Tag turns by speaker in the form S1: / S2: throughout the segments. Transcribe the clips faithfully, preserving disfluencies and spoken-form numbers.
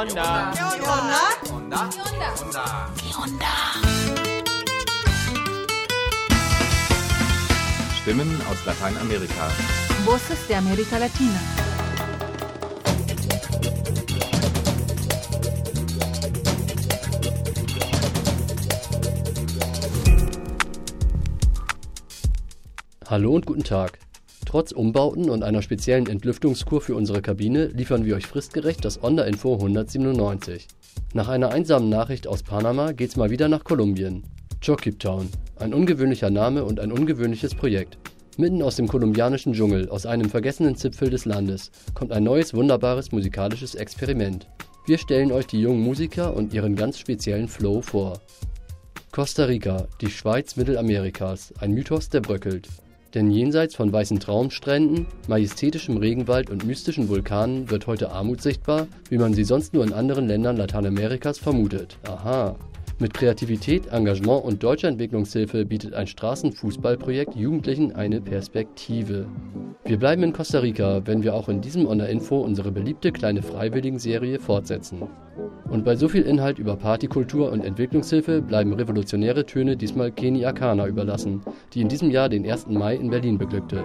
S1: onda?
S2: ¿Qué onda?
S1: Onda.
S2: ¿Qué onda?
S1: ¿Qué onda?
S3: Stimmen aus Lateinamerika.
S4: Voces de América Latina.
S5: Hallo und guten Tag. Trotz Umbauten und einer speziellen Entlüftungskur für unsere Kabine liefern wir euch fristgerecht das Onda-Info hundertsiebenundneunzig. Nach einer einsamen Nachricht aus Panama geht's mal wieder nach Kolumbien. Choquiptown, ein ungewöhnlicher Name und ein ungewöhnliches Projekt. Mitten aus dem kolumbianischen Dschungel, aus einem vergessenen Zipfel des Landes, kommt ein neues, wunderbares musikalisches Experiment. Wir stellen euch die jungen Musiker und ihren ganz speziellen Flow vor. Costa Rica, die Schweiz Mittelamerikas, ein Mythos, der bröckelt. Denn jenseits von weißen Traumstränden, majestätischem Regenwald und mystischen Vulkanen wird heute Armut sichtbar, wie man sie sonst nur in anderen Ländern Lateinamerikas vermutet. Aha. Mit Kreativität, Engagement und deutscher Entwicklungshilfe bietet ein Straßenfußballprojekt Jugendlichen eine Perspektive. Wir bleiben in Costa Rica, wenn wir auch in diesem Onda-Info unsere beliebte kleine Freiwilligen-Serie fortsetzen. Und bei so viel Inhalt über Partykultur und Entwicklungshilfe bleiben revolutionäre Töne diesmal Keni Akana überlassen, die in diesem Jahr den ersten Mai in Berlin beglückte.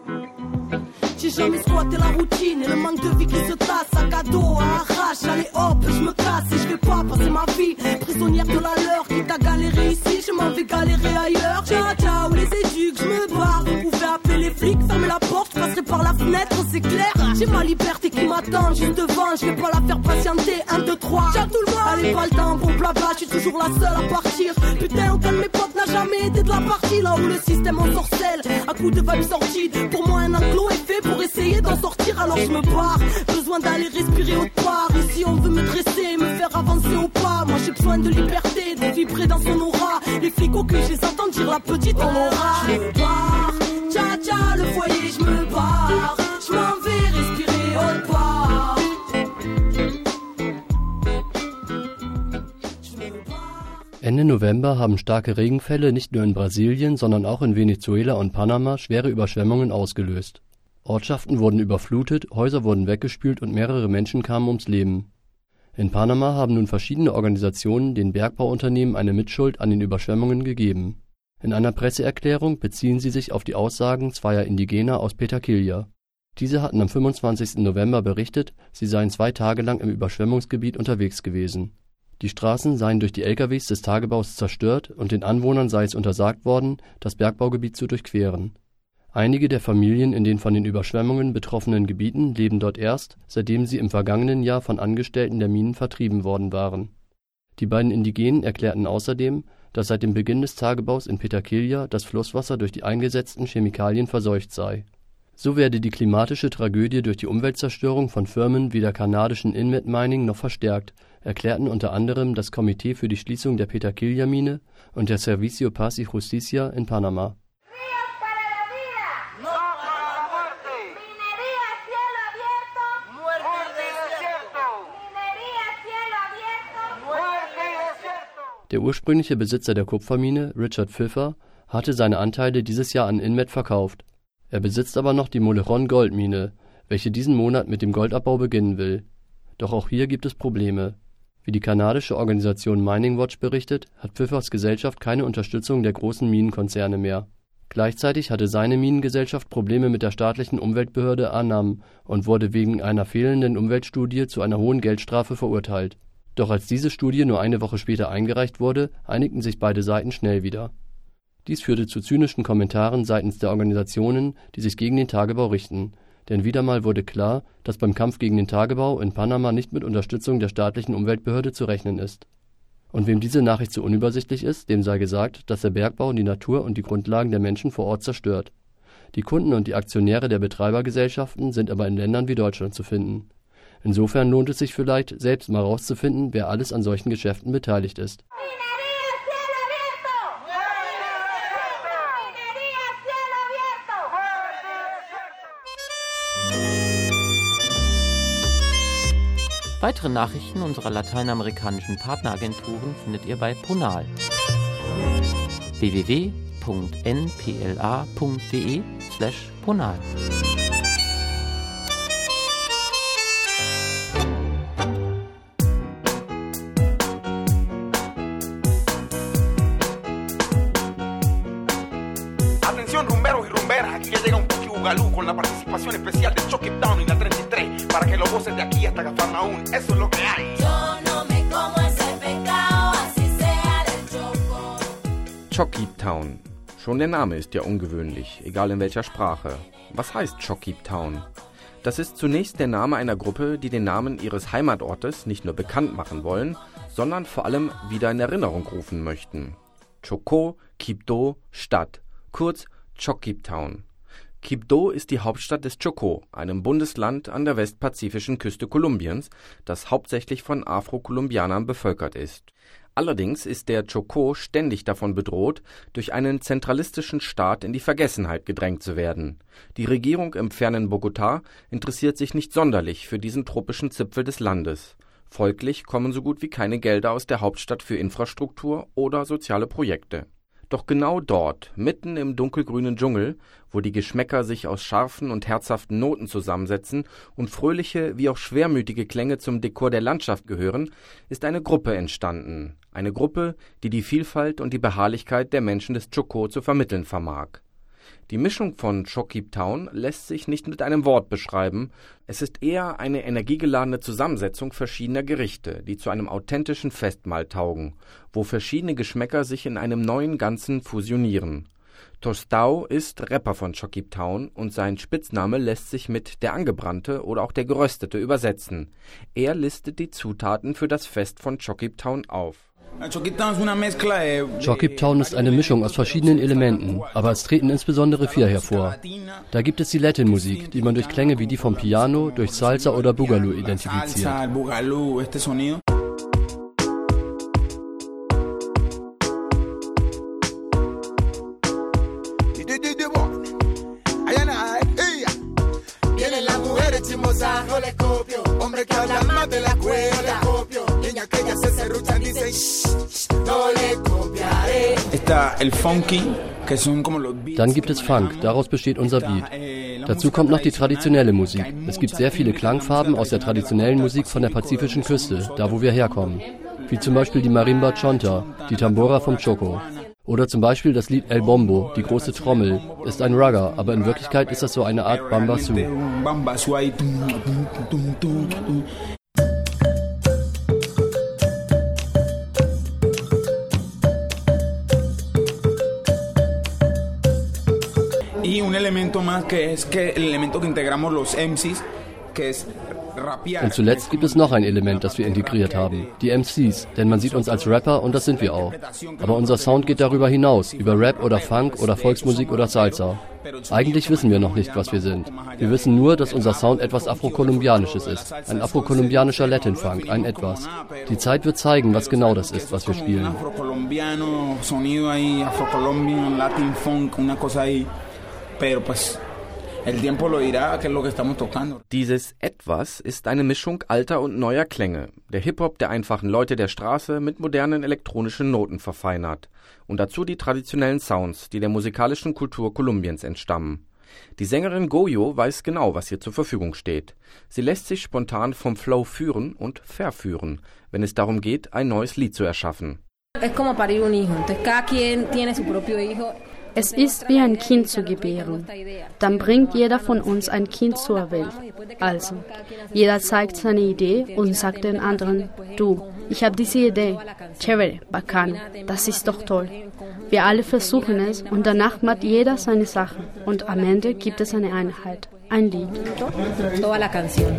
S6: J'ai jamais squatté la routine et le manque de vie qui se tasse. Sac à dos, à arrache, allez hop, je me casse et je vais pas passer ma vie prisonnière de la leur. Quitte à galérer ici, je m'en vais galérer ailleurs. Ciao, ciao, les éduques, je me barre. Vous pouvez appeler les flics, fermez la porte, je passerai par la fenêtre, c'est clair. J'ai ma liberté qui m'attend juste devant, je vais pas la faire patienter. Un, deux, trois, ciao tout le monde. Allez, pas le temps pour blabla, je suis toujours la seule à partir. Putain, aucun de mes potes n'a jamais été de la partie. Là où le système ensorcelle, à coups de vibes sorties. Pour moi, un enclos est fait pour essayer d'en sortir, alors je me barre. Besoin d'aller respirer autre part. Ici on veut me dresser, me faire avancer au pas. Moi j'ai besoin de liberté, de vibrer dans son aura. Les flics au cul, je les entends dire la petite on aura. Je me barre, tcha tcha le foyer, je me barre. Je m'en vais respirer autre part.
S5: Ende November haben starke Regenfälle nicht nur in Brasilien, sondern auch in Venezuela und Panama schwere Überschwemmungen ausgelöst. Ortschaften wurden überflutet, Häuser wurden weggespült und mehrere Menschen kamen ums Leben. In Panama haben nun verschiedene Organisationen den Bergbauunternehmen eine Mitschuld an den Überschwemmungen gegeben. In einer Presseerklärung beziehen sie sich auf die Aussagen zweier Indigener aus Petakilya. Diese hatten am fünfundzwanzigsten November berichtet, sie seien zwei Tage lang im Überschwemmungsgebiet unterwegs gewesen. Die Straßen seien durch die L K Ws des Tagebaus zerstört und den Anwohnern sei es untersagt worden, das Bergbaugebiet zu durchqueren. Einige der Familien in den von den Überschwemmungen betroffenen Gebieten leben dort erst, seitdem sie im vergangenen Jahr von Angestellten der Minen vertrieben worden waren. Die beiden Indigenen erklärten außerdem, dass seit dem Beginn des Tagebaus in Petakilya das Flusswasser durch die eingesetzten Chemikalien verseucht sei. So werde die klimatische Tragödie durch die Umweltzerstörung von Firmen wie der kanadischen Inmet Mining noch verstärkt, erklärten unter anderem das Komitee für die Schließung der Petakilya-Mine und der Servicio Paz y Justicia in Panama. Der ursprüngliche Besitzer der Kupfermine, Richard Pfiffer, hatte seine Anteile dieses Jahr an Inmet verkauft. Er besitzt aber noch die Molejon Goldmine, welche diesen Monat mit dem Goldabbau beginnen will. Doch auch hier gibt es Probleme. Wie die kanadische Organisation Mining Watch berichtet, hat Pfiffers Gesellschaft keine Unterstützung der großen Minenkonzerne mehr. Gleichzeitig hatte seine Minengesellschaft Probleme mit der staatlichen Umweltbehörde ANAM und wurde wegen einer fehlenden Umweltstudie zu einer hohen Geldstrafe verurteilt. Doch als diese Studie nur eine Woche später eingereicht wurde, einigten sich beide Seiten schnell wieder. Dies führte zu zynischen Kommentaren seitens der Organisationen, die sich gegen den Tagebau richten. Denn wieder mal wurde klar, dass beim Kampf gegen den Tagebau in Panama nicht mit Unterstützung der staatlichen Umweltbehörde zu rechnen ist. Und wem diese Nachricht zu unübersichtlich ist, dem sei gesagt, dass der Bergbau die Natur und die Grundlagen der Menschen vor Ort zerstört. Die Kunden und die Aktionäre der Betreibergesellschaften sind aber in Ländern wie Deutschland zu finden. Insofern lohnt es sich vielleicht, selbst mal rauszufinden, wer alles an solchen Geschäften beteiligt ist.
S7: Weitere Nachrichten unserer lateinamerikanischen Partneragenturen findet ihr bei Ponal. w w w punkt n p l a punkt d e slash ponal
S1: Ugalú con la participación especial de Chucky Town y la treinta y tres para que lo gocen de aquí hasta Cafarnaún. Eso es lo que hay.
S8: Yo no me como ese pecado, así sea del Choco.
S9: Chucky Town. Schon der Name ist ja ungewöhnlich, egal in welcher Sprache. Was heißt Chucky Town? Das ist zunächst der Name einer Gruppe, die den Namen ihres Heimatortes nicht nur bekannt machen wollen, sondern vor allem wieder in Erinnerung rufen möchten. Choco, Quibdó, Stadt, kurz Chucky Town. Quibdó ist die Hauptstadt des Chocó, einem Bundesland an der westpazifischen Küste Kolumbiens, das hauptsächlich von Afro-Kolumbianern bevölkert ist. Allerdings ist der Chocó ständig davon bedroht, durch einen zentralistischen Staat in die Vergessenheit gedrängt zu werden. Die Regierung im fernen Bogotá interessiert sich nicht sonderlich für diesen tropischen Zipfel des Landes. Folglich kommen so gut wie keine Gelder aus der Hauptstadt für Infrastruktur oder soziale Projekte. Doch genau dort, mitten im dunkelgrünen Dschungel, wo die Geschmäcker sich aus scharfen und herzhaften Noten zusammensetzen und fröhliche wie auch schwermütige Klänge zum Dekor der Landschaft gehören, ist eine Gruppe entstanden. Eine Gruppe, die die Vielfalt und die Beharrlichkeit der Menschen des Chocó zu vermitteln vermag. Die Mischung von Chucky Town lässt sich nicht mit einem Wort beschreiben. Es ist eher eine energiegeladene Zusammensetzung verschiedener Gerichte, die zu einem authentischen Festmahl taugen, wo verschiedene Geschmäcker sich in einem neuen Ganzen fusionieren. Tostão ist Rapper von Chucky Town und sein Spitzname lässt sich mit der Angebrannte oder auch der Geröstete übersetzen. Er listet die Zutaten für das Fest von Chucky Town auf.
S5: Chucky Town ist eine Mischung aus verschiedenen Elementen, aber es treten insbesondere vier hervor. Da gibt es die Latin-Musik, die man durch Klänge wie die vom Piano, durch Salsa oder Boogaloo identifiziert. Dann gibt es Funk, daraus besteht unser Beat. Dazu kommt noch die traditionelle Musik. Es gibt sehr viele Klangfarben aus der traditionellen Musik von der pazifischen Küste, da wo wir herkommen. Wie zum Beispiel die Marimba Chonta, die Tambora vom Chocó. Oder zum Beispiel das Lied El Bombo, die große Trommel, ist ein Ragga, aber in Wirklichkeit ist das so eine Art Bambasu.
S10: Y un elemento más que es que el elemento que integramos los M Cs, que es rapear.
S5: Und zuletzt gibt es noch ein Element, das wir integriert haben, die M Cs, denn man sieht uns als Rapper und das sind wir auch. Aber unser Sound geht darüber hinaus, über Rap oder Funk oder Volksmusik oder Salsa. Eigentlich wissen wir noch nicht, was wir sind. Wir wissen nur, dass unser Sound etwas Afrokolumbianisches ist, ein afrokolumbianischer Latin-Funk, ein Etwas. Die Zeit wird zeigen, was genau das ist, was wir spielen.
S10: Pero pues el tiempo lo dirá, qué es lo que estamos tocando.
S9: Dieses Etwas ist eine Mischung alter und neuer Klänge. Der Hip-Hop der einfachen Leute der Straße mit modernen elektronischen Noten verfeinert. Und dazu die traditionellen Sounds, die der musikalischen Kultur Kolumbiens entstammen. Die Sängerin Goyo weiß genau, was ihr zur Verfügung steht. Sie lässt sich spontan vom Flow führen und verführen, wenn es darum geht, ein neues Lied zu erschaffen.
S11: Es como parir un hijo. Entonces cada quien tiene su propio hijo.
S12: Es ist wie ein Kind zu gebären. Dann bringt jeder von uns ein Kind zur Welt. Also, jeder zeigt seine Idee und sagt den anderen, du, ich habe diese Idee. Chévere, bacán, das ist doch toll. Wir alle versuchen es und danach macht jeder seine Sache. Und am Ende gibt es eine Einheit, ein Lied.
S11: Toda la canción.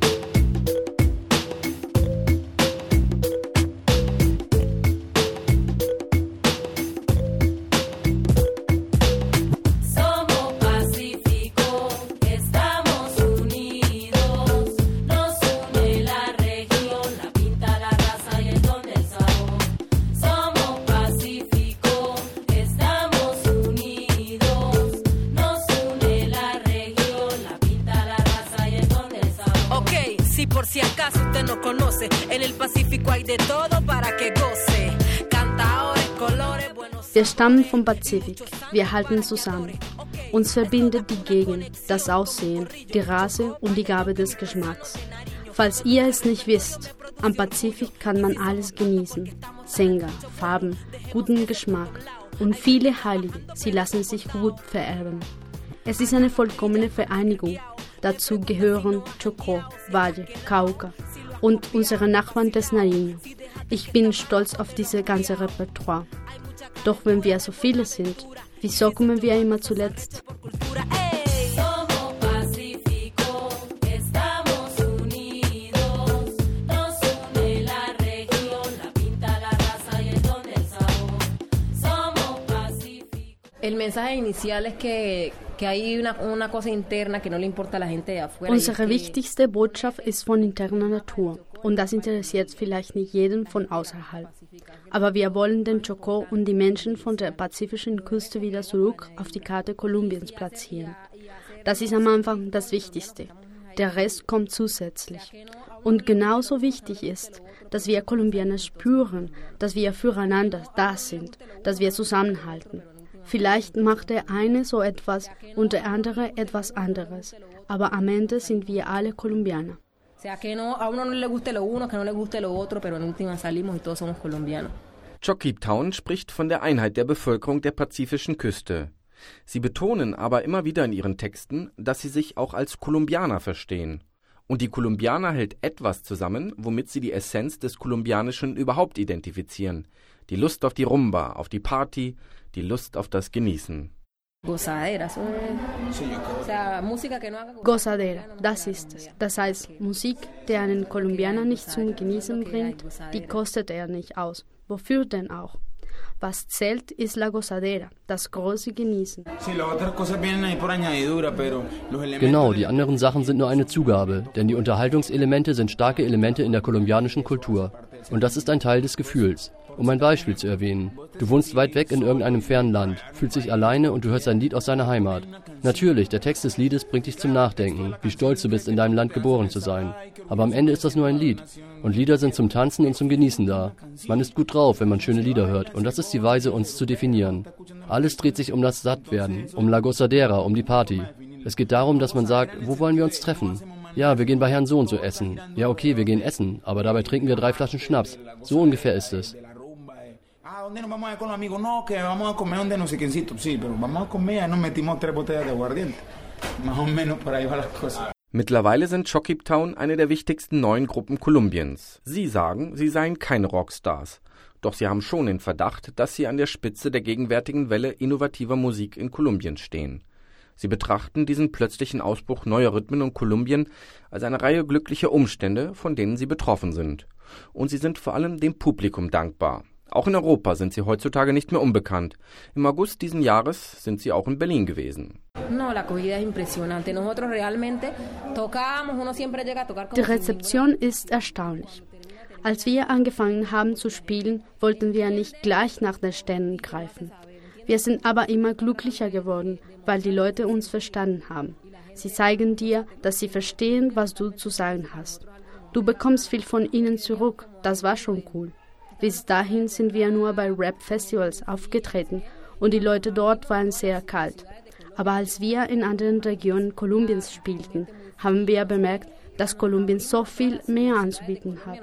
S6: Por si acaso usted no conoce, en el Pacífico hay de todo para que goce. Cantadores, colores, buenos.
S12: Wir stammen vom Pazifik. Wir halten zusammen. Uns verbindet die Gegend, das Aussehen, die Rasse und die Gabe des Geschmacks. Falls ihr es nicht wisst, am Pazifik kann man alles genießen. Sänger, Farben, guten Geschmack und viele Heilige. Sie lassen sich gut vererben. Es ist eine vollkommene Vereinigung. Dazu gehören Chocó, Valle, Cauca und unsere Nachbarn des Nariño. Ich bin stolz auf dieses ganze Repertoire. Doch wenn wir so viele sind, wieso kommen wir immer zuletzt?
S11: El mensaje inicial es que, que hay una, una cosa interna que no le importa a la gente de afuera.
S12: Unsere wichtigste Botschaft ist von interner Natur und das interessiert vielleicht nicht jeden von außerhalb. Aber wir wollen den Chocó und die Menschen von der pazifischen Küste wieder zurück auf die Karte Kolumbiens platzieren. Das ist am Anfang das Wichtigste. Der Rest kommt zusätzlich. Und genauso wichtig ist, dass wir Kolumbianer spüren, dass wir füreinander da sind, dass wir zusammenhalten. Vielleicht macht der eine so etwas und der andere etwas anderes, aber am Ende sind wir alle Kolumbianer.
S9: Chocó Town spricht von der Einheit der Bevölkerung der pazifischen Küste. Sie betonen aber immer wieder in ihren Texten, dass sie sich auch als Kolumbianer verstehen. Und die Kolumbianer hält etwas zusammen, womit sie die Essenz des Kolumbianischen überhaupt identifizieren. Die Lust auf die Rumba, auf die Party, die Lust auf das Genießen.
S12: Gozadera, das ist es. Das heißt, Musik, die einen Kolumbianer nicht zum Genießen bringt, die kostet er nicht aus. Wofür denn auch? Was zählt, ist la gozadera, das große Genießen.
S5: Genau, die anderen Sachen sind nur eine Zugabe, denn die Unterhaltungselemente sind starke Elemente in der kolumbianischen Kultur. Und das ist ein Teil des Gefühls. Um ein Beispiel zu erwähnen. Du wohnst weit weg in irgendeinem fernen Land, fühlst dich alleine und du hörst ein Lied aus deiner Heimat. Natürlich, der Text des Liedes bringt dich zum Nachdenken, wie stolz du bist, in deinem Land geboren zu sein. Aber am Ende ist das nur ein Lied. Und Lieder sind zum Tanzen und zum Genießen da. Man ist gut drauf, wenn man schöne Lieder hört. Und das ist die Weise, uns zu definieren. Alles dreht sich um das Sattwerden, um la gozadera, um die Party. Es geht darum, dass man sagt, wo wollen wir uns treffen? Ja, wir gehen bei Herrn so und so essen. Ja, okay, wir gehen essen, aber dabei trinken wir drei Flaschen Schnaps. So ungefähr ist es.
S10: ¿Dónde nos vamos a ir con los amigos? No, que vamos a comer donde no sé quiéncito. Sí, pero vamos a comer, nos metimos tres botellas de aguardiente. Más o menos por ahí va las cosas.
S9: Mittlerweile sind Chocó Town eine der wichtigsten neuen Gruppen Kolumbiens. Sie sagen, sie seien keine Rockstars. Doch sie haben schon den Verdacht, dass sie an der Spitze der gegenwärtigen Welle innovativer Musik in Kolumbien stehen. Sie betrachten diesen plötzlichen Ausbruch neuer Rhythmen in Kolumbien als eine Reihe glücklicher Umstände, von denen sie betroffen sind. Und sie sind vor allem dem Publikum dankbar. Auch in Europa sind sie heutzutage nicht mehr unbekannt. Im August diesen Jahres sind sie auch in Berlin gewesen.
S12: Die Rezeption ist erstaunlich. Als wir angefangen haben zu spielen, wollten wir nicht gleich nach den Sternen greifen. Wir sind aber immer glücklicher geworden, weil die Leute uns verstanden haben. Sie zeigen dir, dass sie verstehen, was du zu sagen hast. Du bekommst viel von ihnen zurück, das war schon cool. Bis dahin sind wir nur bei Rap-Festivals aufgetreten und die Leute dort waren sehr kalt. Aber als wir in anderen Regionen Kolumbiens spielten, haben wir bemerkt, dass Kolumbien so viel mehr anzubieten hat.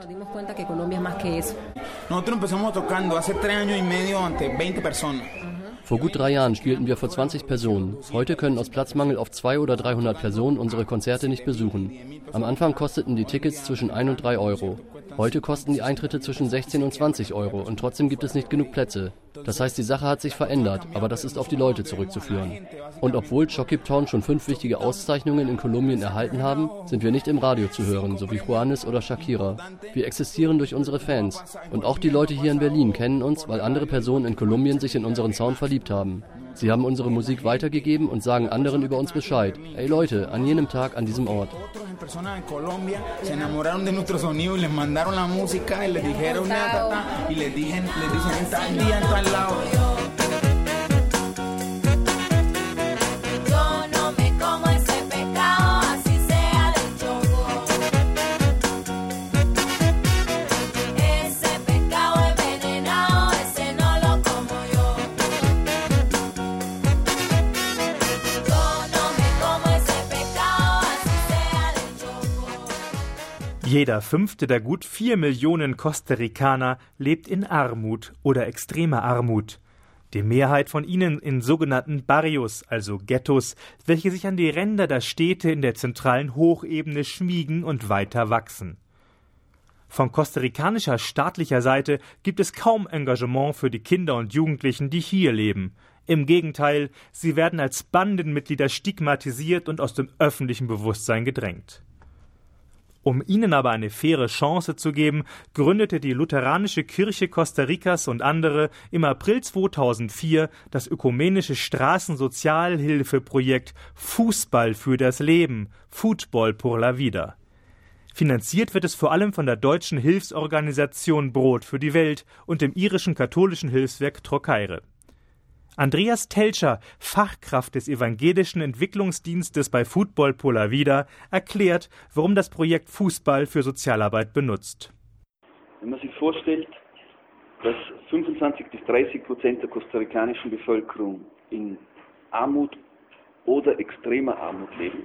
S5: Vor gut drei Jahren spielten wir vor zwanzig Personen. Heute können aus Platzmangel auf zweihundert oder dreihundert Personen unsere Konzerte nicht besuchen. Am Anfang kosteten die Tickets zwischen ein und drei Euro. Heute kosten die Eintritte zwischen sechzehn und zwanzig Euro und trotzdem gibt es nicht genug Plätze. Das heißt, die Sache hat sich verändert, aber das ist auf die Leute zurückzuführen. Und obwohl Chocó Town schon fünf wichtige Auszeichnungen in Kolumbien erhalten haben, sind wir nicht im Radio zu hören, so wie Juanes oder Shakira. Wir existieren durch unsere Fans. Und auch die Leute hier in Berlin kennen uns, weil andere Personen in Kolumbien sich in unseren Sound verliebt haben. Sie haben unsere Musik weitergegeben und sagen anderen über uns Bescheid. Ey Leute, an jenem Tag, an diesem Ort.
S13: Jeder fünfte der gut vier Millionen Costa Ricaner lebt in Armut oder extremer Armut. Die Mehrheit von ihnen in sogenannten Barrios, also Ghettos, welche sich an die Ränder der Städte in der zentralen Hochebene schmiegen und weiter wachsen. Von kostarikanischer staatlicher Seite gibt es kaum Engagement für die Kinder und Jugendlichen, die hier leben. Im Gegenteil, sie werden als Bandenmitglieder stigmatisiert und aus dem öffentlichen Bewusstsein gedrängt. Um ihnen aber eine faire Chance zu geben, gründete die Lutheranische Kirche Costa Ricas und andere im April zweitausendvier das ökumenische Straßensozialhilfeprojekt Fußball für das Leben, Football por la Vida. Finanziert wird es vor allem von der deutschen Hilfsorganisation Brot für die Welt und dem irischen katholischen Hilfswerk Trocaire. Andreas Teltscher, Fachkraft des evangelischen Entwicklungsdienstes bei Football por la Vida, erklärt, warum das Projekt Fußball für Sozialarbeit benutzt.
S14: Wenn man sich vorstellt, dass fünfundzwanzig bis dreißig Prozent der kostarikanischen Bevölkerung in Armut oder extremer Armut leben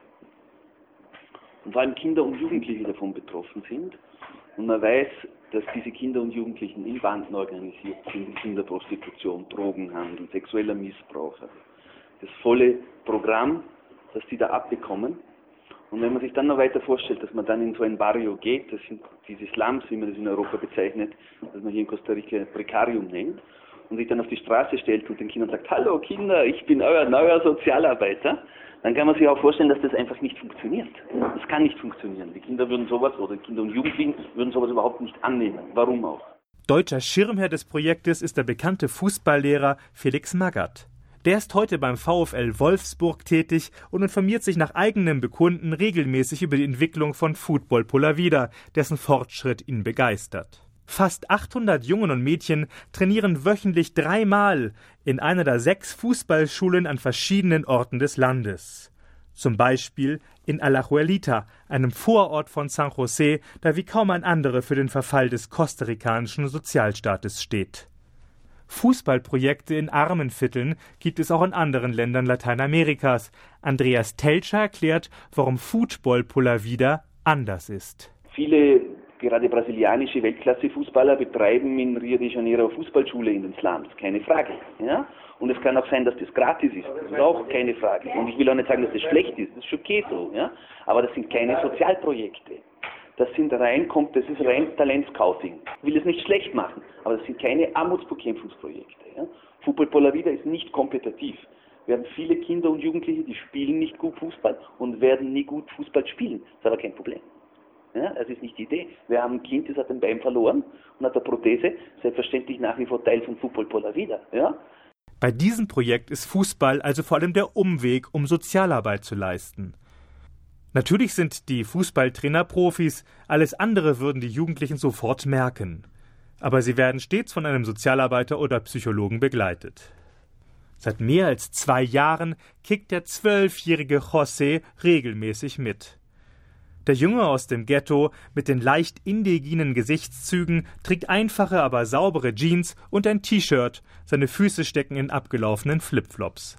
S14: und vor allem Kinder und Jugendliche davon betroffen sind und man weiß, dass diese Kinder und Jugendlichen in Banden organisiert sind, Kinderprostitution, Drogenhandel, sexueller Missbrauch. Das volle Programm, das die da abbekommen. Und wenn man sich dann noch weiter vorstellt, dass man dann in so ein Barrio geht, das sind diese Slums, wie man das in Europa bezeichnet, das man hier in Costa Rica Precarium nennt, und sich dann auf die Straße stellt und den Kindern sagt, hallo Kinder, ich bin euer neuer Sozialarbeiter, dann kann man sich auch vorstellen, dass das einfach nicht funktioniert. Das kann nicht funktionieren. Die Kinder würden sowas, oder Kinder und Jugendlichen würden sowas überhaupt nicht annehmen. Warum auch?
S13: Deutscher Schirmherr des Projektes ist der bekannte Fußballlehrer Felix Magath. Der ist heute beim VfL Wolfsburg tätig und informiert sich nach eigenem Bekunden regelmäßig über die Entwicklung von Football por la Vida, dessen Fortschritt ihn begeistert. Fast achthundert Jungen und Mädchen trainieren wöchentlich dreimal in einer der sechs Fußballschulen an verschiedenen Orten des Landes. Zum Beispiel in Alajuelita, einem Vorort von San José, der wie kaum ein anderer für den Verfall des kostarikanischen Sozialstaates steht. Fußballprojekte in armen Vierteln gibt es auch in anderen Ländern Lateinamerikas. Andreas Teltscher erklärt, warum Football por la Vida anders ist.
S14: Viele gerade brasilianische Weltklasse-Fußballer betreiben in Rio de Janeiro Fußballschule in den Slums, keine Frage. Ja? Und es kann auch sein, dass das gratis ist, das ist auch keine Frage. Und ich will auch nicht sagen, dass das schlecht ist, das ist okay so. Ja? Aber das sind keine Sozialprojekte. Das sind rein, das ist rein Talentscouting. Ich will es nicht schlecht machen, aber das sind keine Armutsbekämpfungsprojekte. Ja? Football por la Vida ist nicht kompetitiv. Wir haben viele Kinder und Jugendliche, die spielen nicht gut Fußball und werden nie gut Fußball spielen. Das ist aber kein Problem. Ja, das ist nicht die Idee. Wir haben ein Kind, das hat ein Bein verloren und hat eine Prothese, selbstverständlich nach wie vor Teil von Football por la Vida. Ja?
S13: Bei diesem Projekt ist Fußball also vor allem der Umweg, um Sozialarbeit zu leisten. Natürlich sind die Fußballtrainer Profis, alles andere würden die Jugendlichen sofort merken. Aber sie werden stets von einem Sozialarbeiter oder Psychologen begleitet. Seit mehr als zwei Jahren kickt der zwölfjährige José regelmäßig mit. Der Junge aus dem Ghetto mit den leicht indigenen Gesichtszügen trägt einfache, aber saubere Jeans und ein T-Shirt, seine Füße stecken in abgelaufenen Flipflops.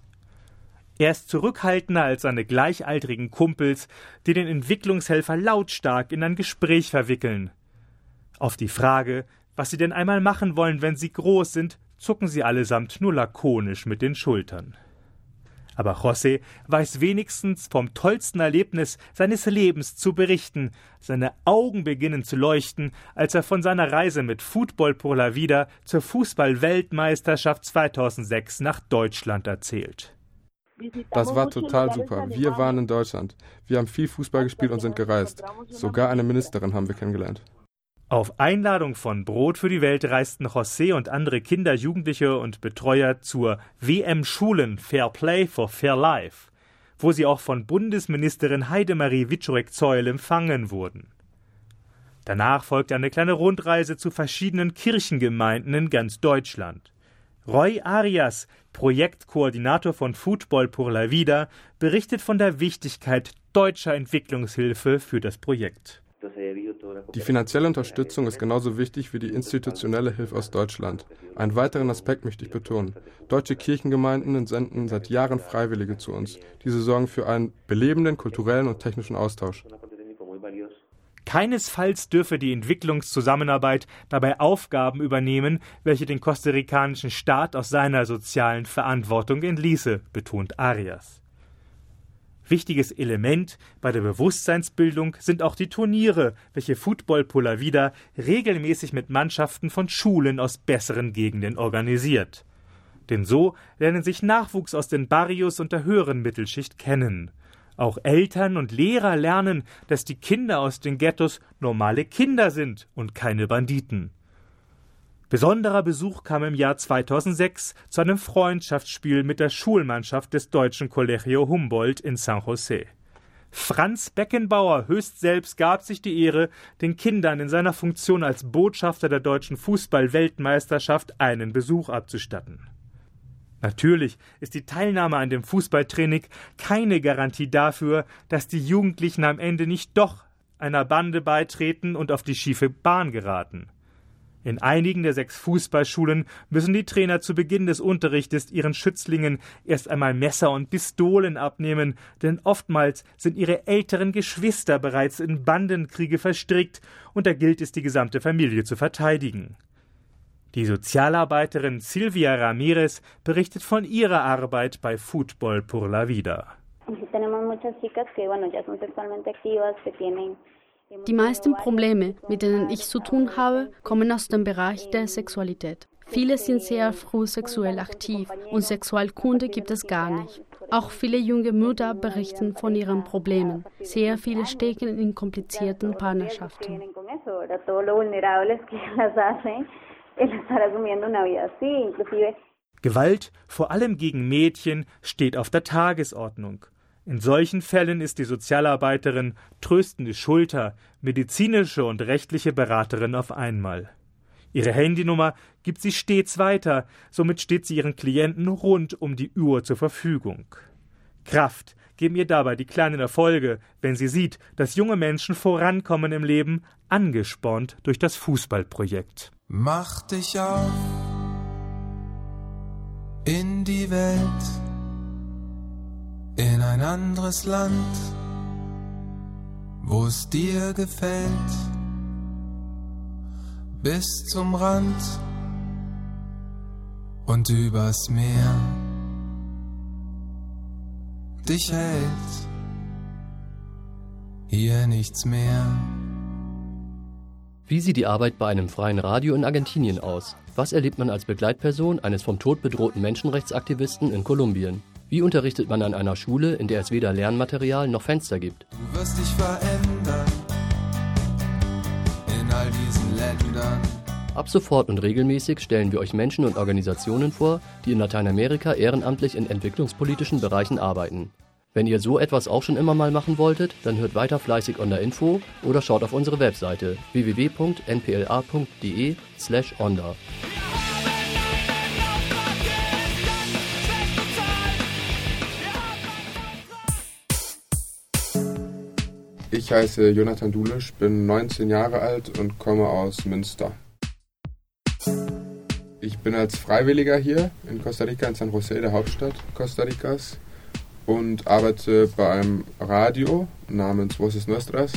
S13: Er ist zurückhaltender als seine gleichaltrigen Kumpels, die den Entwicklungshelfer lautstark in ein Gespräch verwickeln. Auf die Frage, was sie denn einmal machen wollen, wenn sie groß sind, zucken sie allesamt nur lakonisch mit den Schultern. Aber José weiß wenigstens vom tollsten Erlebnis seines Lebens zu berichten. Seine Augen beginnen zu leuchten, als er von seiner Reise mit Football por la Vida zur Fußball-Weltmeisterschaft zweitausendsechs nach Deutschland erzählt.
S15: Das war total super. Wir waren in Deutschland. Wir haben viel Fußball gespielt und sind gereist. Sogar eine Ministerin haben wir kennengelernt.
S13: Auf Einladung von Brot für die Welt reisten José und andere Kinder, Jugendliche und Betreuer zur W M Schulen Fair Play for Fair Life, wo sie auch von Bundesministerin Heidemarie Wieczorek-Zeul empfangen wurden. Danach folgte eine kleine Rundreise zu verschiedenen Kirchengemeinden in ganz Deutschland. Roy Arias, Projektkoordinator von Football por la Vida, berichtet von der Wichtigkeit deutscher Entwicklungshilfe für das Projekt.
S15: Die finanzielle Unterstützung ist genauso wichtig wie die institutionelle Hilfe aus Deutschland. Einen weiteren Aspekt möchte ich betonen. Deutsche Kirchengemeinden senden seit Jahren Freiwillige zu uns. Diese sorgen für einen belebenden kulturellen und technischen Austausch.
S13: Keinesfalls dürfe die Entwicklungszusammenarbeit dabei Aufgaben übernehmen, welche den kostarikanischen Staat aus seiner sozialen Verantwortung entließe, betont Arias. Wichtiges Element bei der Bewusstseinsbildung sind auch die Turniere, welche Fútbol por la Vida regelmäßig mit Mannschaften von Schulen aus besseren Gegenden organisiert. Denn so lernen sich Nachwuchs aus den Barrios und der höheren Mittelschicht kennen. Auch Eltern und Lehrer lernen, dass die Kinder aus den Ghettos normale Kinder sind und keine Banditen. Besonderer Besuch kam im Jahr zweitausendsechs zu einem Freundschaftsspiel mit der Schulmannschaft des deutschen Colegio Humboldt in San José. Franz Beckenbauer höchst selbst gab sich die Ehre, den Kindern in seiner Funktion als Botschafter der deutschen Fußball-Weltmeisterschaft einen Besuch abzustatten. Natürlich ist die Teilnahme an dem Fußballtraining keine Garantie dafür, dass die Jugendlichen am Ende nicht doch einer Bande beitreten und auf die schiefe Bahn geraten. In einigen der sechs Fußballschulen müssen die Trainer zu Beginn des Unterrichtes ihren Schützlingen erst einmal Messer und Pistolen abnehmen, denn oftmals sind ihre älteren Geschwister bereits in Bandenkriege verstrickt und da gilt es, die gesamte Familie zu verteidigen. Die Sozialarbeiterin Silvia Ramirez berichtet von ihrer Arbeit bei Fútbol por la Vida.
S12: Die meisten Probleme, mit denen ich zu tun habe, kommen aus dem Bereich der Sexualität. Viele sind sehr früh sexuell aktiv und Sexualkunde gibt es gar nicht. Auch viele junge Mütter berichten von ihren Problemen. Sehr viele stecken in komplizierten Partnerschaften.
S13: Gewalt, vor allem gegen Mädchen, steht auf der Tagesordnung. In solchen Fällen ist die Sozialarbeiterin tröstende Schulter, medizinische und rechtliche Beraterin auf einmal. Ihre Handynummer gibt sie stets weiter, somit steht sie ihren Klienten rund um die Uhr zur Verfügung. Kraft geben ihr dabei die kleinen Erfolge, wenn sie sieht, dass junge Menschen vorankommen im Leben, angespornt durch das Fußballprojekt.
S16: Mach dich auf in die Welt, in ein anderes Land, wo es dir gefällt, bis zum Rand und übers Meer dich hält hier nichts mehr.
S5: Wie sieht die Arbeit bei einem freien Radio in Argentinien aus? Was erlebt man als Begleitperson eines vom Tod bedrohten Menschenrechtsaktivisten in Kolumbien? Wie unterrichtet man an einer Schule, in der es weder Lernmaterial noch Fenster gibt?
S16: Du wirst dich verändern in all diesen Ländern.
S5: Ab sofort und regelmäßig stellen wir euch Menschen und Organisationen vor, die in Lateinamerika ehrenamtlich in entwicklungspolitischen Bereichen arbeiten. Wenn ihr so etwas auch schon immer mal machen wolltet, dann hört weiter fleißig on der Info oder schaut auf unsere Webseite w w w punkt n p l a punkt d e slash onda.
S15: Ich heiße Jonathan Dulisch, bin neunzehn Jahre alt und komme aus Münster. Ich bin als Freiwilliger hier in Costa Rica, in San José, der Hauptstadt Costa Ricas, und arbeite bei einem Radio namens Voces Nuestras.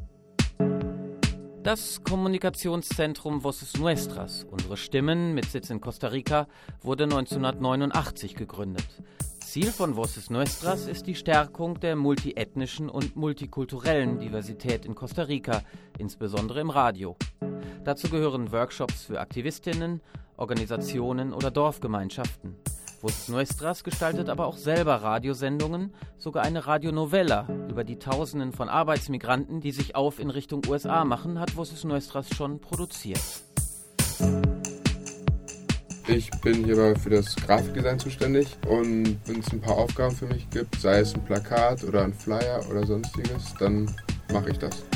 S7: Das Kommunikationszentrum Voces Nuestras, unsere Stimmen mit Sitz in Costa Rica, wurde neunzehnhundertneunundachtzig gegründet. Ziel von Voces Nuestras ist die Stärkung der multiethnischen und multikulturellen Diversität in Costa Rica, insbesondere im Radio. Dazu gehören Workshops für Aktivistinnen, Organisationen oder Dorfgemeinschaften. Voces Nuestras gestaltet aber auch selber Radiosendungen, sogar eine Radionovella über die Tausenden von Arbeitsmigranten, die sich auf in Richtung U S A machen, hat Voces Nuestras schon produziert.
S15: Ich bin hierbei für das Grafikdesign zuständig und wenn es ein paar Aufgaben für mich gibt, sei es ein Plakat oder ein Flyer oder sonstiges, dann mache ich das.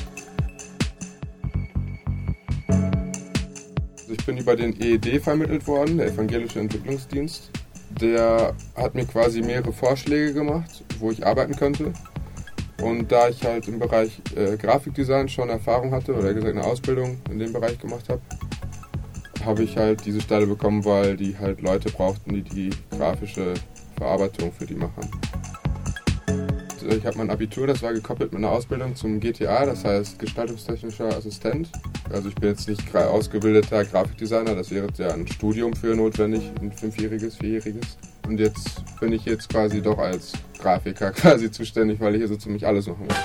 S15: Also ich bin über den E E D vermittelt worden, der Evangelische Entwicklungsdienst. Der hat mir quasi mehrere Vorschläge gemacht, wo ich arbeiten könnte. Und da ich halt im Bereich äh, Grafikdesign schon Erfahrung hatte oder gesagt eine Ausbildung in dem Bereich gemacht habe, habe ich halt diese Stelle bekommen, weil die halt Leute brauchten, die die grafische Verarbeitung für die machen. Und, ich habe mein Abitur, das war gekoppelt mit einer Ausbildung zum G T A, das heißt Gestaltungstechnischer Assistent. Also ich bin jetzt nicht ausgebildeter Grafikdesigner, das wäre ja ein Studium für notwendig, ein fünfjähriges, vierjähriges. Und jetzt bin ich jetzt quasi doch als Grafiker quasi zuständig, weil ich hier so ziemlich alles machen muss.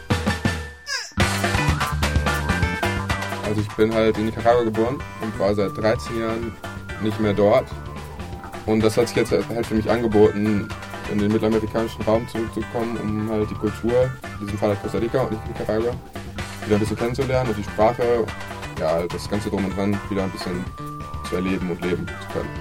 S15: Also ich bin halt in Nicaragua geboren und war seit dreizehn Jahren nicht mehr dort. Und das hat sich jetzt halt für mich angeboten, in den mittelamerikanischen Raum zurückzukommen, um halt die Kultur, in diesem Fall halt Costa Rica und nicht Nicaragua, wieder ein bisschen kennenzulernen und die Sprache, ja, das Ganze drum und dran wieder ein bisschen zu erleben und leben zu können.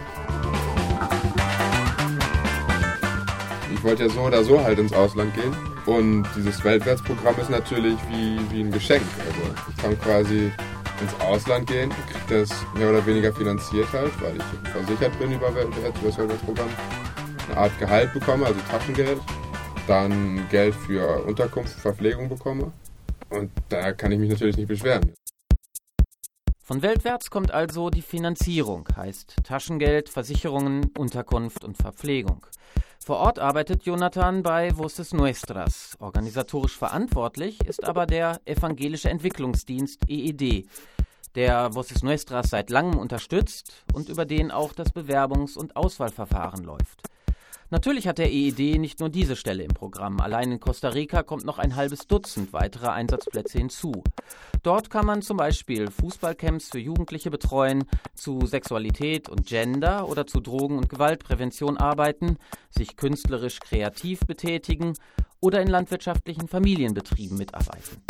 S15: Ich wollte ja so oder so halt ins Ausland gehen und dieses Weltwärtsprogramm ist natürlich wie, wie ein Geschenk. Also ich kann quasi ins Ausland gehen, kriege das mehr oder weniger finanziert halt, weil ich versichert bin über, über das Weltwärtsprogramm. Eine Art Gehalt bekomme, also Taschengeld, dann Geld für Unterkunft, Verpflegung bekomme und da kann ich mich natürlich nicht beschweren.
S7: Von Weltwärts kommt also die Finanzierung, heißt Taschengeld, Versicherungen, Unterkunft und Verpflegung. Vor Ort arbeitet Jonathan bei Voces Nuestras. Organisatorisch verantwortlich ist aber der Evangelische Entwicklungsdienst E E D, der Voces Nuestras seit langem unterstützt und über den auch das Bewerbungs- und Auswahlverfahren läuft. Natürlich hat der E E D nicht nur diese Stelle im Programm. Allein in Costa Rica kommt noch ein halbes Dutzend weitere Einsatzplätze hinzu. Dort kann man zum Beispiel Fußballcamps für Jugendliche betreuen, zu Sexualität und Gender oder zu Drogen- und Gewaltprävention arbeiten, sich künstlerisch kreativ betätigen oder in landwirtschaftlichen Familienbetrieben mitarbeiten.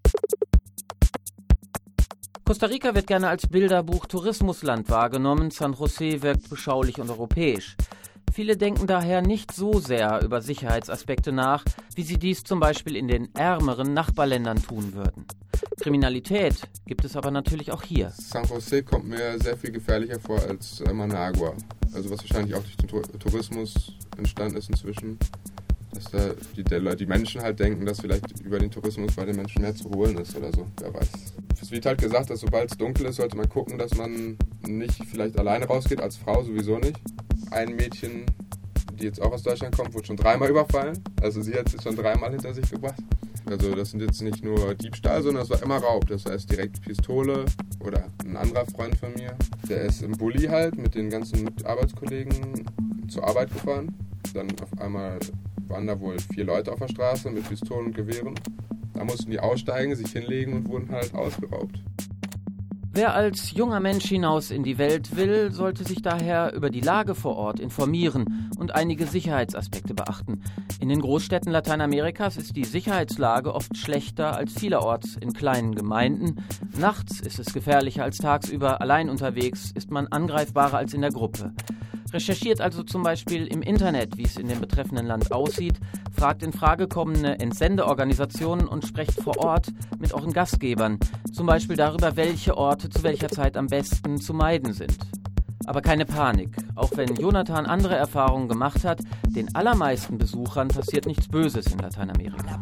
S7: Costa Rica wird gerne als Bilderbuch-Tourismusland wahrgenommen. San José wirkt beschaulich und europäisch. Viele denken daher nicht so sehr über Sicherheitsaspekte nach, wie sie dies zum Beispiel in den ärmeren Nachbarländern tun würden. Kriminalität gibt es aber natürlich auch hier.
S15: San José kommt mir sehr viel gefährlicher vor als Managua. Also was wahrscheinlich auch durch den Tourismus entstanden ist inzwischen. Dass da die, die Menschen halt denken, dass vielleicht über den Tourismus bei den Menschen mehr zu holen ist oder so. Wer weiß. Es wird halt gesagt, dass sobald es dunkel ist, sollte man gucken, dass man nicht vielleicht alleine rausgeht, als Frau sowieso nicht. Ein Mädchen, die jetzt auch aus Deutschland kommt, wurde schon dreimal überfallen. Also sie hat es schon dreimal hinter sich gebracht. Also das sind jetzt nicht nur Diebstahl, sondern es war immer Raub. Das heißt direkt Pistole oder ein anderer Freund von mir. Der ist im Bulli halt mit den ganzen Arbeitskollegen zur Arbeit gefahren. Dann auf einmal waren da wohl vier Leute auf der Straße mit Pistolen und Gewehren. Da mussten die aussteigen, sich hinlegen und wurden halt ausgeraubt.
S7: Wer als junger Mensch hinaus in die Welt will, sollte sich daher über die Lage vor Ort informieren und einige Sicherheitsaspekte beachten. In den Großstädten Lateinamerikas ist die Sicherheitslage oft schlechter als vielerorts in kleinen Gemeinden. Nachts ist es gefährlicher als tagsüber, allein unterwegs ist man angreifbarer als in der Gruppe. Recherchiert also zum Beispiel im Internet, wie es in dem betreffenden Land aussieht, fragt in Frage kommende Entsendeorganisationen und sprecht vor Ort mit euren Gastgebern, zum Beispiel darüber, welche Orte zu welcher Zeit am besten zu meiden sind. Aber keine Panik, auch wenn Jonathan andere Erfahrungen gemacht hat, den allermeisten Besuchern passiert nichts Böses in Lateinamerika.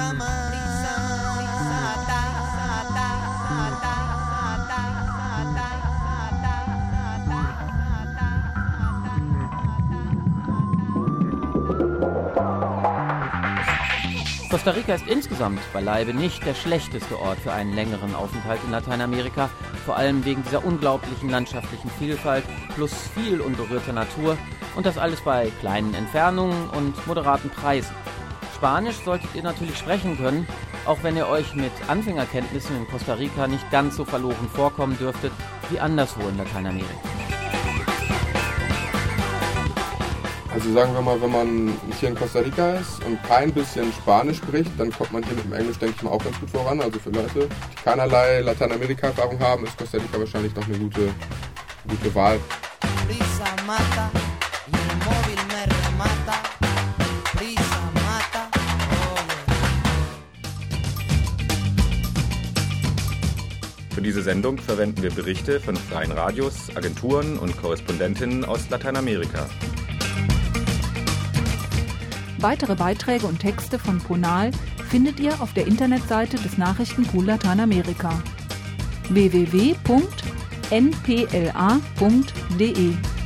S7: Costa Rica ist insgesamt beileibe nicht der schlechteste Ort für einen längeren Aufenthalt in Lateinamerika, vor allem wegen dieser unglaublichen landschaftlichen Vielfalt plus viel unberührter Natur und das alles bei kleinen Entfernungen und moderaten Preisen. Spanisch solltet ihr natürlich sprechen können, auch wenn ihr euch mit Anfängerkenntnissen in Costa Rica nicht ganz so verloren vorkommen dürftet wie anderswo in Lateinamerika.
S15: Also sagen wir mal, wenn man hier in Costa Rica ist und kein bisschen Spanisch spricht, dann kommt man hier mit dem Englisch, denke ich mal, auch ganz gut voran. Also für Leute, die keinerlei Lateinamerika-Erfahrung haben, ist Costa Rica wahrscheinlich noch eine gute, gute Wahl.
S3: Für diese Sendung verwenden wir Berichte von freien Radios, Agenturen und Korrespondentinnen aus Lateinamerika.
S4: Weitere Beiträge und Texte von Ponal findet ihr auf der Internetseite des Nachrichtenpool Lateinamerika w w w punkt n p l a punkt d e.